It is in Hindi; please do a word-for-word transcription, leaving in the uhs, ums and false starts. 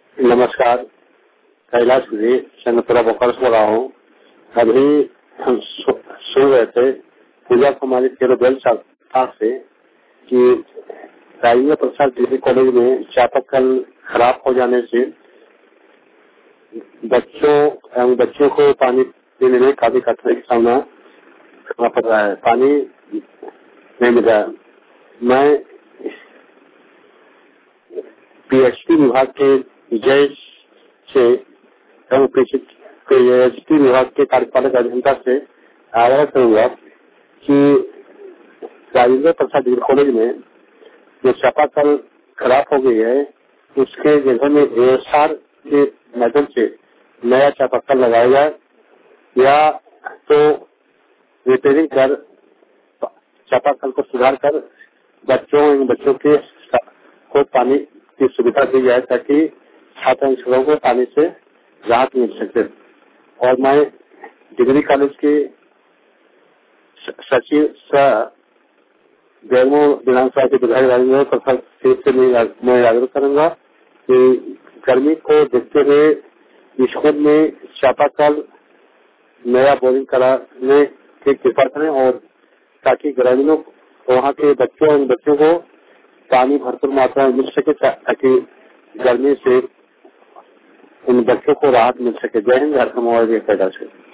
नमस्कार, कैलाश जी चंद्रपुरा बोकारो से बोल रहा हूँ। अभी हम सु, सुन रहे थे पूजा कुमारी तेरह साल से कि राजेंद्र प्रसाद डिग्री कॉलेज में चापाकल खराब हो जाने से बच्चों एवं बच्चों को पानी पीने में काफी कठिनाई का सामना करना पड़ रहा है। पानी नहीं मिल रहा है। मैं पीएचडी विभाग के विजय से एवं पीएचडी विभाग के कार्यपालक अभियंता से आग्रह करूंगा कि राजेंद्र प्रसाद डिग्री कॉलेज में जो चापाकल खराब हो गई है उसके जगह में एएसआर के माध्यम से नया चापाकल लगाया जाए या तो रिपेयरिंग कर चापाकल को सुधार कर बच्चों एवं बच्चों के को पानी की सुविधा दी जाए ताकि छात्र छात्राओं को पानी से राहत मिल सके। और मैं डिग्री कॉलेज के सचिव जयमो विधानसभा के विधायक राजेंद्र प्रसाद से मैं आग्रह करूंगा कि गर्मी को देखते हुए स्कूल में चापाकल नया बोरिंग कराने की कृपा करें और ताकि ग्रामीणों वहाँ के बच्चों और बच्चों को पानी भरपूर मात्रा में मिल सके ताकि गर्मी से उन बच्चों को राहत मिल सके। जय हिंद, हर मोबाइल पैदा से।